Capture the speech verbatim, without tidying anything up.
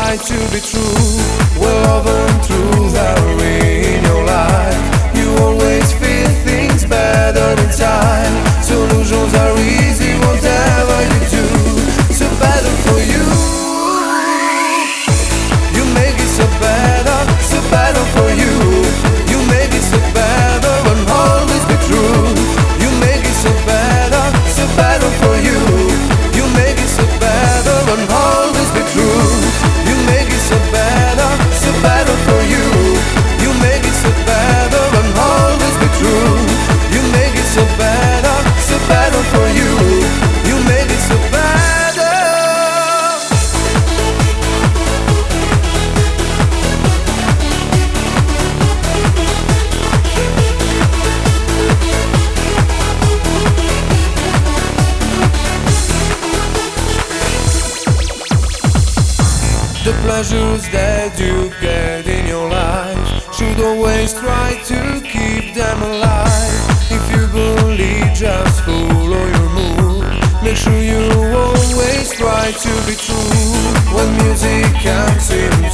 try to be true. Well, love and truth are in your life. You always feel things better in time. Solutions are easy, whatever you do. So better for you. You make it so better, so better for you. You make it so better and always be true. You make it so better, so better for you. You make it so better and always be true. You make it so better, so better for you. You make it so better and always be true. You make it so better, so better for you. You make it so better. The pleasures that you get in your life should always try to keep them alive. If you believe, just follow your mood. Make sure you always try to be true. When music comes in